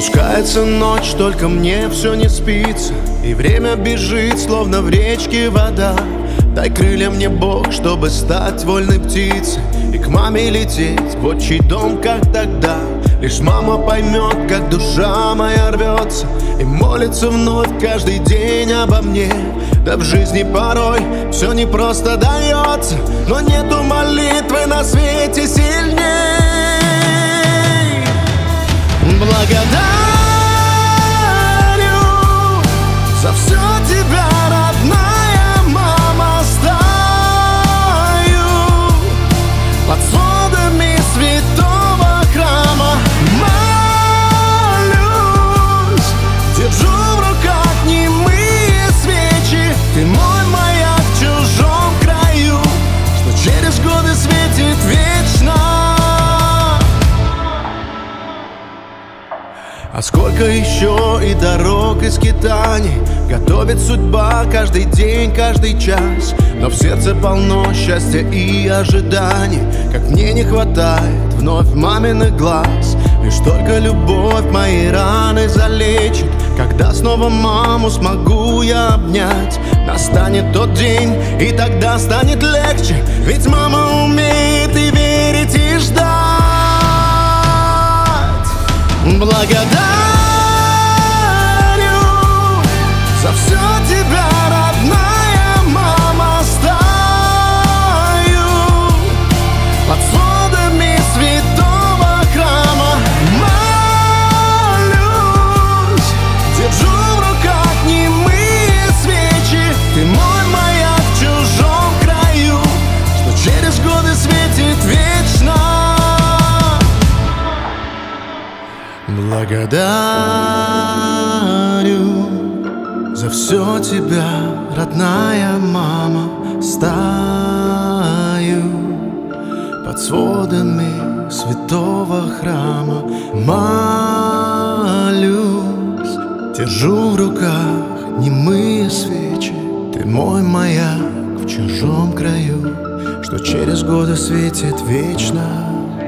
Спускается ночь, только мне все не спится, и время бежит, словно в речке вода. Дай крылья мне, Бог, чтобы стать вольной птицей и к маме лететь в отчий дом, как тогда. Лишь мама поймет, как душа моя рвется, и молится вновь каждый день обо мне. Да в жизни порой все не просто дается, но нету молитвы на свете сильней. Благодарю за все тебя, родная мама, стою под сводами святого храма. Молюсь, держу в руках немые свечи. Ты мой маяк в чужом краю, что через годы светит вечно. А сколько еще и дорог, и скитаний готовит судьба каждый день, каждый час. Но в сердце полно счастья и ожиданий, как мне не хватает вновь маминых глаз. Лишь только любовь мои раны залечит, когда снова маму смогу я обнять. Настанет тот день, и тогда станет легче, ведь мама умеет и верить, и ждать. Благодарю за все тебя, родная мама, стою под сводами святого храма. Молюсь, держу в руках немые свечи. Ты мой маяк в чужом краю, что через годы светит вечно. Благодарю за все тебя, родная мама, стою под сводами святого храма. Молюсь, держу в руках немые свечи. Ты мой маяк в чужом краю, что через годы светит вечно.